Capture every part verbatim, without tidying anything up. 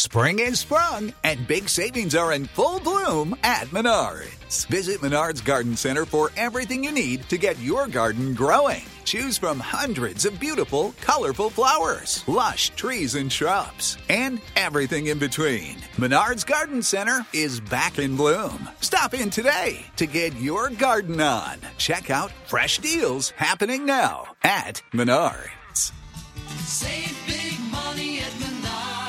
Spring is sprung, and big savings are in full bloom at Menards. Visit Menards Garden Center for everything you need to get your garden growing. Choose from hundreds of beautiful, colorful flowers, lush trees and shrubs, and everything in between. Menards Garden Center is back in bloom. Stop in today to get your garden on. Check out fresh deals happening now at Menards. Save big money at Menards.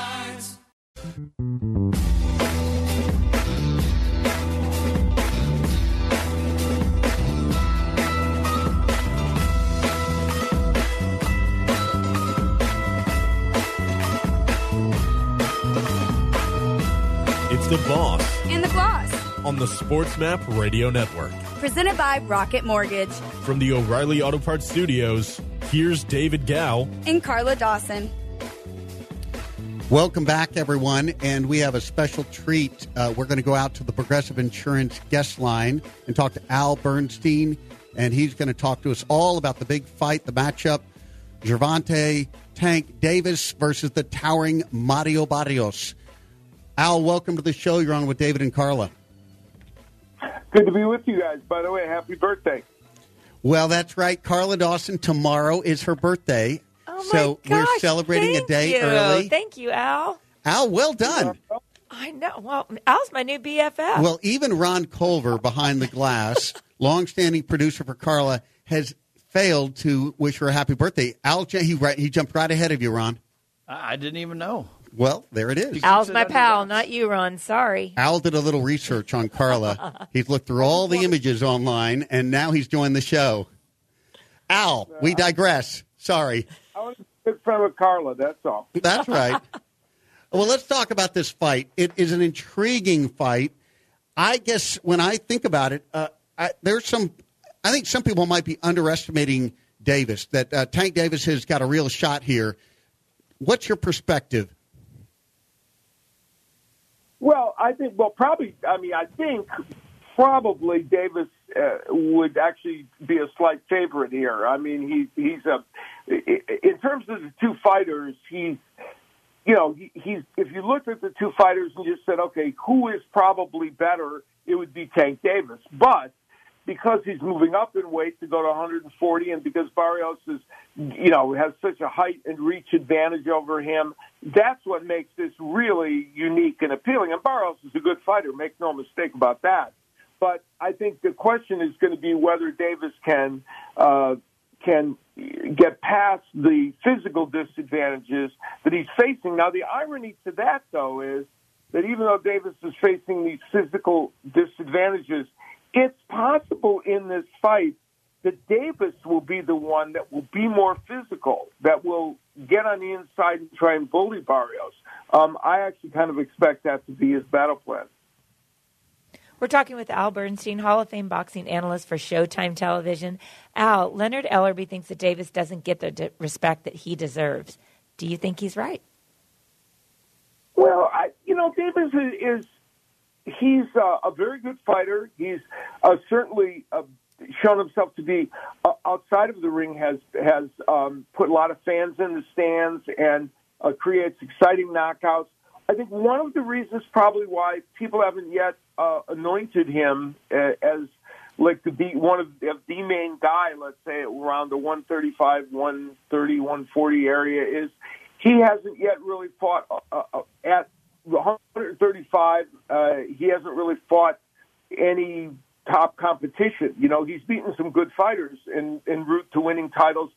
It's the Boss and the Gloss on the SportsMap Radio Network. Presented by Rocket Mortgage. From the O'Reilly Auto Parts Studios, here's David Gow and Carla Dawson. Welcome back, everyone, and we have a special treat. Uh, we're going to go out to the Progressive Insurance guest line and talk to Al Bernstein, and he's going to talk to us all about the big fight, the matchup, Gervonta Tank Davis versus the towering Mario Barrios. Al, welcome to the show. You're on with David and Carla. Good to be with you guys. By the way, happy birthday. Well, that's right. Carla Dawson, tomorrow is her birthday. Oh my so gosh, we're celebrating thank a day you. early. Thank you, Al. Al, well done. I know. Well, Al's my new B F F. Well, even Ron Culver behind the glass, longstanding producer for Carla, has failed to wish her a happy birthday. Al, he, right, he jumped right ahead of you, Ron. I didn't even know. Well, there it is. Al's my pal, not you, Ron. Sorry. Al did a little research on Carla. He's looked through all the images online, and now he's joined the show. Al, we digress. Sorry. I was a good friend with Carla, that's all. That's right. Well, let's talk about this fight. It is an intriguing fight. I guess when I think about it, uh, I, there's some. I think some people might be underestimating Davis. That uh, Tank Davis has got a real shot here. What's your perspective? Well, I think, well, probably, I mean, I think probably Davis uh, would actually be a slight favorite here. I mean, he, he's a, in terms of the two fighters, he's, you know, he, he's, if you looked at the two fighters and just said, okay, who is probably better, it would be Tank Davis. But because he's moving up in weight to go to one forty, and because Barrios is, you know, has such a height and reach advantage over him, that's what makes this really unique and appealing. And Barrios is a good fighter, make no mistake about that. But I think the question is going to be whether Davis can uh, can get past the physical disadvantages that he's facing. Now, the irony to that, though, is that even though Davis is facing these physical disadvantages, it's possible in this fight that Davis will be the one that will be more physical, that will get on the inside and try and bully Barrios. Um, I actually kind of expect that to be his battle plan. We're talking with Al Bernstein, Hall of Fame boxing analyst for Showtime Television. Al, Leonard Ellerby thinks that Davis doesn't get the de- respect that he deserves. Do you think he's right? Well, I, you know, Davis is, is he's uh, a very good fighter. He's uh, certainly uh, shown himself to be uh, outside of the ring, has has um, put a lot of fans in the stands and uh, creates exciting knockouts. I think one of the reasons probably why people haven't yet uh, anointed him uh, as like to be one of the, the main guy, let's say around the one thirty-five, one thirty, one forty area, is he hasn't yet really fought uh, uh, at one thirty-five. Uh, he hasn't really fought any top competition. You know, he's beaten some good fighters en, en route to winning titles.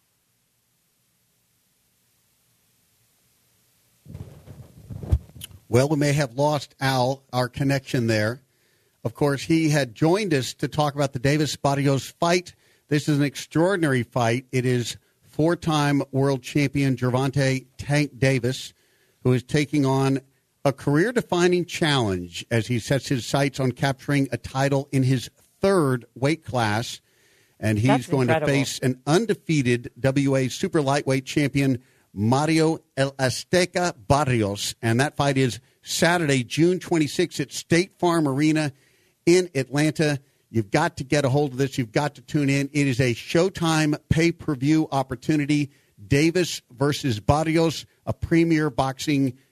Well, we may have lost Al, our connection there. Of course, he had joined us to talk about the Davis Barrios fight. This is an extraordinary fight. It is four-time world champion Gervonta Tank Davis, who is taking on a career-defining challenge as he sets his sights on capturing a title in his third weight class. And he's That's going incredible. to face an undefeated W A super lightweight champion, Mario El Azteca Barrios. And that fight is Saturday, June twenty-sixth at State Farm Arena in Atlanta. You've got to get a hold of this. You've got to tune in. It is a Showtime pay-per-view opportunity. Davis versus Barrios, a premier boxing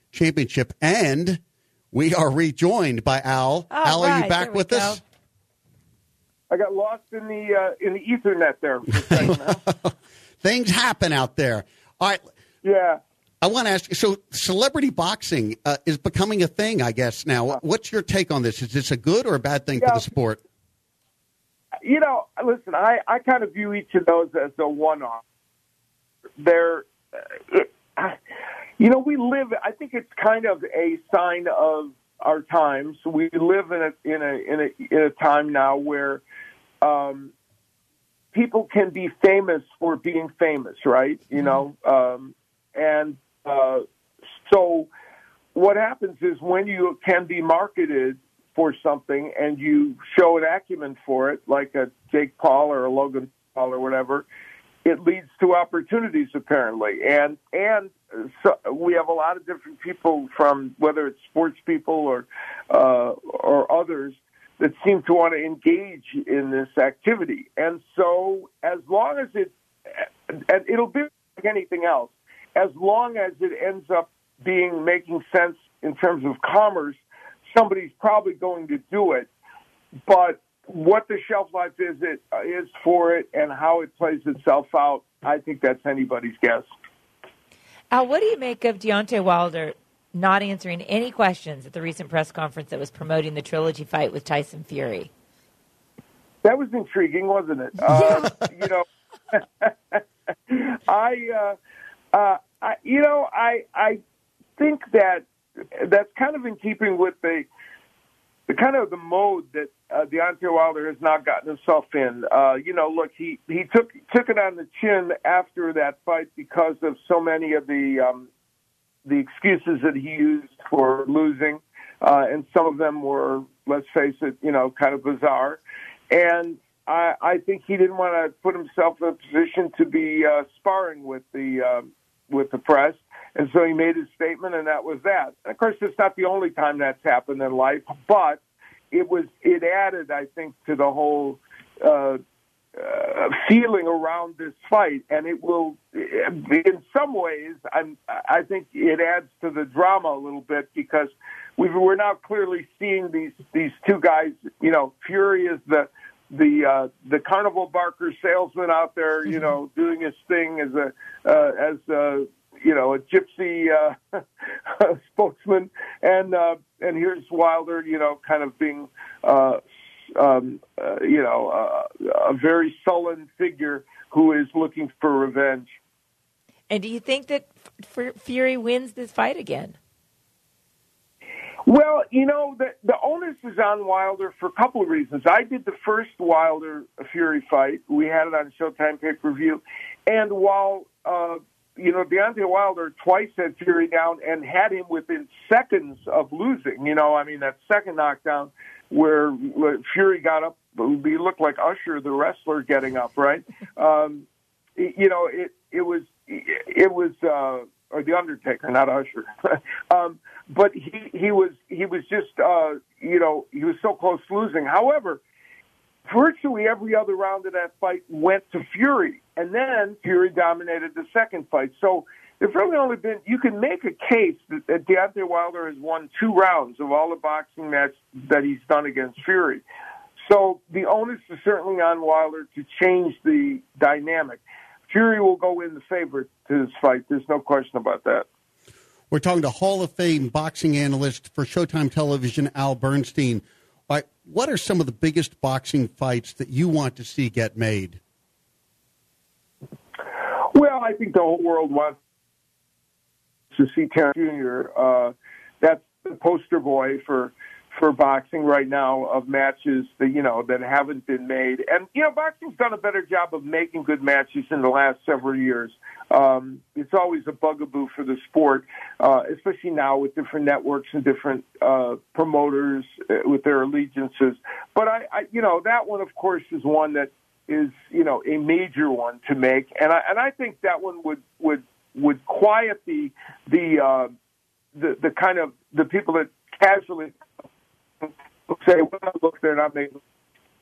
championship. And we are rejoined by Al. All Al, are right, you back there we with go. us? I got lost in the uh, in the Ethernet there for a second. Huh? Things happen out there. All right. Yeah. I want to ask you, so celebrity boxing uh, is becoming a thing, I guess, now. What's your take on this? Is this a good or a bad thing Yeah. for the sport? You know, listen, I, I kind of view each of those as a one-off. They're, uh, it, I, you know, we live, I think it's kind of a sign of our times. We live in a, in a, in a, in a time now where um, people can be famous for being famous, right? You know, um, and uh, so what happens is when you can be marketed for something and you show an acumen for it, like a Jake Paul or a Logan Paul or whatever, it leads to opportunities apparently. And and so we have a lot of different people, from whether it's sports people or uh, or others, that seem to want to engage in this activity. And so as long as it, and it'll be like anything else, as long as it ends up being making sense in terms of commerce, somebody's probably going to do it. But what the shelf life is it is for it and how it plays itself out, I think that's anybody's guess. Al, what do you make of Deontay Wilder not answering any questions at the recent press conference that was promoting the trilogy fight with Tyson Fury? That was intriguing, wasn't it? Uh, you know, I, uh, uh, I, you know, I, I think that that's kind of in keeping with the, the kind of the mode that uh, Deontay Wilder has now gotten himself in. Uh, you know, look, he, he took took it on the chin after that fight because of so many of the um, the excuses that he used for losing, uh, and some of them were, let's face it, you know, kind of bizarre. And I, I think he didn't want to put himself in a position to be uh, sparring with the uh, with the press. And so he made his statement, and that was that. And of course, it's not the only time that's happened in life, but it was it added, I think, to the whole uh, uh, feeling around this fight. And it will, in some ways, I'm, I think it adds to the drama a little bit, because we've, we're now clearly seeing these these two guys. You know, Fury is the the uh, the carnival barker salesman out there, you know, doing his thing as a uh, as a, you know, a gypsy uh, spokesman, and uh, and here's Wilder, you know, kind of being, uh, um, uh, you know, uh, a very sullen figure who is looking for revenge. And do you think that F- Fury wins this fight again? Well, you know, the, the onus is on Wilder for a couple of reasons. I did the first Wilder Fury fight. We had it on Showtime pay-per-view. And while, uh, you know, Deontay Wilder twice had Fury down and had him within seconds of losing, you know, I mean, that second knockdown where Fury got up, he looked like Usher, the wrestler, getting up, right? Um, you know, it, it was, it was, uh, or the Undertaker, not Usher. um, but he, he was he was just uh, you know, he was so close to losing. However, virtually every other round of that fight went to Fury, and then Fury dominated the second fight. So there's really only been, you can make a case that, that Deontay Wilder has won two rounds of all the boxing matches that he's done against Fury. So the onus is certainly on Wilder to change the dynamic. Fury will go in the favorite to this fight. There's no question about that. We're talking to Hall of Fame boxing analyst for Showtime Television, Al Bernstein. All right, what are some of the biggest boxing fights that you want to see get made? Well, I think the whole world wants to see Terrence Junior Uh, that's the poster boy for for boxing right now, of matches that, you know, that haven't been made. And, you know, boxing's done a better job of making good matches in the last several years. Um, it's always a bugaboo for the sport, uh, especially now with different networks and different uh, promoters uh, with their allegiances. But, I, I, you know, that one, of course, is one that is, you know, a major one to make. And I, and I think that one would, would, would quiet the, the, uh, the, the kind of, the people that casually say, well, look, they're not making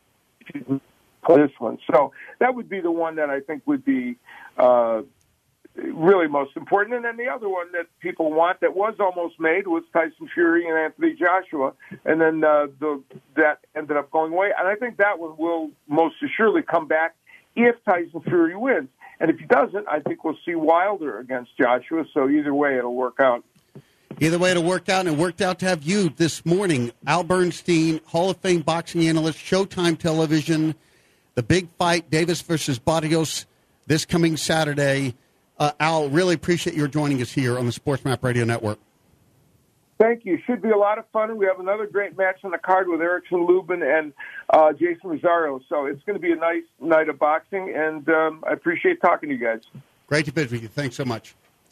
this one. So that would be the one that I think would be uh, really most important. And then the other one that people want that was almost made was Tyson Fury and Anthony Joshua, and then uh, the that ended up going away. And I think that one will most assuredly come back if Tyson Fury wins. And if he doesn't, I think we'll see Wilder against Joshua. So either way, it'll work out. Either way, it'll work out, and it worked out to have you this morning. Al Bernstein, Hall of Fame boxing analyst, Showtime Television, the big fight, Davis versus Barrios, this coming Saturday. Uh, Al, really appreciate your joining us here on the Sports Map Radio Network. Thank you. Should be a lot of fun. We have another great match on the card with Erickson Lubin and uh, Jason Rosario. So it's going to be a nice night of boxing, and um, I appreciate talking to you guys. Great to visit with you. Thanks so much.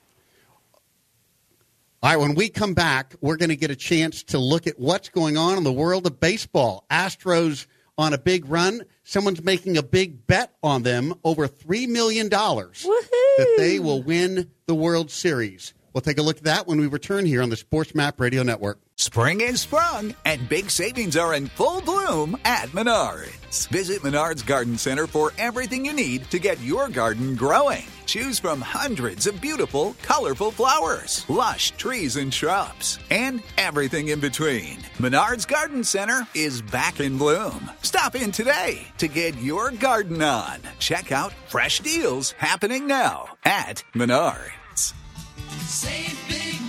All right, when we come back, we're going to get a chance to look at what's going on in the world of baseball. Astros on a big run. Someone's making a big bet on them, over three million dollars, that they will win the World Series. We'll take a look at that when we return here on the Sports Map Radio Network. Spring is sprung, and big savings are in full bloom at Menards. Visit Menards Garden Center for everything you need to get your garden growing. Choose from hundreds of beautiful, colorful flowers, lush trees and shrubs, and everything in between. Menards Garden Center is back in bloom. Stop in today to get your garden on. Check out fresh deals happening now at Menards. Save big